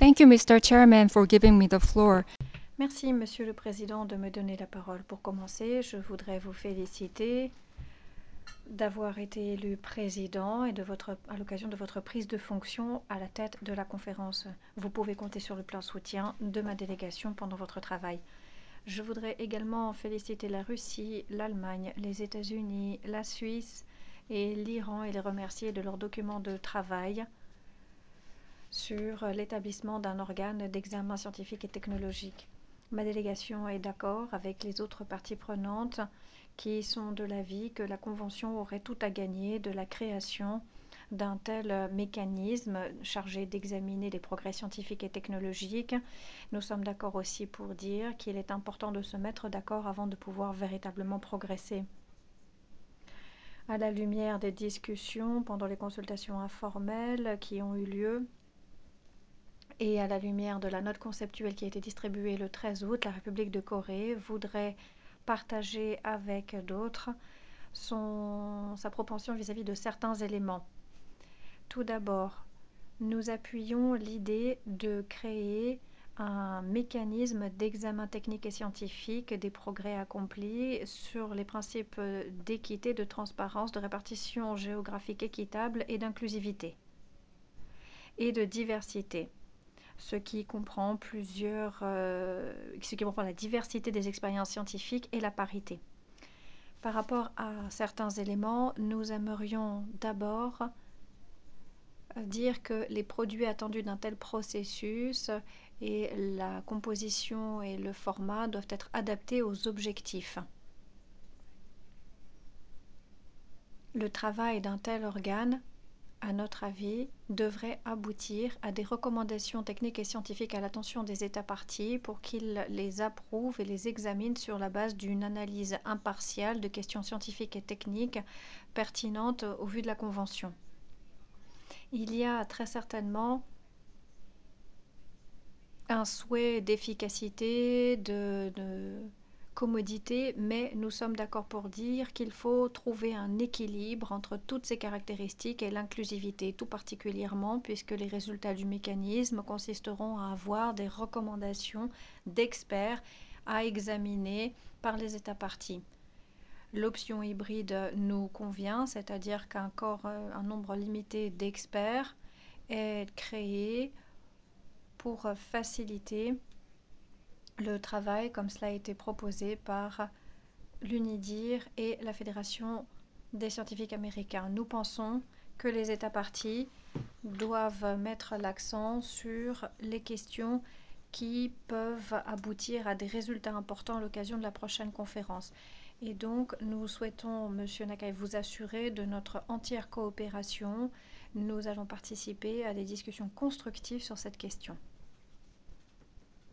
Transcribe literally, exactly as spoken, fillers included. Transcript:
Thank you, Mister Chairman, for giving me the floor. Merci, Monsieur le Président, de me donner la parole. Pour commencer, je voudrais vous féliciter d'avoir été élu président et de votre, à l'occasion de votre prise de fonction à la tête de la conférence. Vous pouvez compter sur le plein soutien de ma délégation pendant votre travail. Je voudrais également féliciter la Russie, l'Allemagne, les États-Unis, la Suisse et l'Iran et les remercier de leurs documents de travail sur l'établissement d'un organe d'examen scientifique et technologique. Ma délégation est d'accord avec les autres parties prenantes qui sont de l'avis que la Convention aurait tout à gagner de la création d'un tel mécanisme chargé d'examiner les progrès scientifiques et technologiques. Nous sommes d'accord aussi pour dire qu'il est important de se mettre d'accord avant de pouvoir véritablement progresser. À la lumière des discussions pendant les consultations informelles qui ont eu lieu, et à la lumière de la note conceptuelle qui a été distribuée le treize août, la République de Corée voudrait partager avec d'autres son, sa propension vis-à-vis de certains éléments. Tout d'abord, nous appuyons l'idée de créer un mécanisme d'examen technique et scientifique des progrès accomplis sur les principes d'équité, de transparence, de répartition géographique équitable et d'inclusivité et de diversité. Ce qui comprend plusieurs, euh, ce qui comprend la diversité des expériences scientifiques et la parité. Par rapport à certains éléments, nous aimerions d'abord dire que les produits attendus d'un tel processus et la composition et le format doivent être adaptés aux objectifs. Le travail d'un tel organe, à notre avis, devrait aboutir à des recommandations techniques et scientifiques à l'attention des États parties pour qu'ils les approuvent et les examinent sur la base d'une analyse impartiale de questions scientifiques et techniques pertinentes au vu de la Convention. Il y a très certainement un souhait d'efficacité, de, de commodité, mais nous sommes d'accord pour dire qu'il faut trouver un équilibre entre toutes ces caractéristiques et l'inclusivité, tout particulièrement puisque les résultats du mécanisme consisteront à avoir des recommandations d'experts à examiner par les États parties. L'option hybride nous convient, c'est-à-dire qu'un corps, un nombre limité d'experts est créé pour faciliter le travail comme cela a été proposé par l'UNIDIR et la Fédération des scientifiques américains. Nous pensons que les États parties doivent mettre l'accent sur les questions qui peuvent aboutir à des résultats importants à l'occasion de la prochaine conférence. Et donc, nous souhaitons, Monsieur Nakai, vous assurer de notre entière coopération. Nous allons participer à des discussions constructives sur cette question.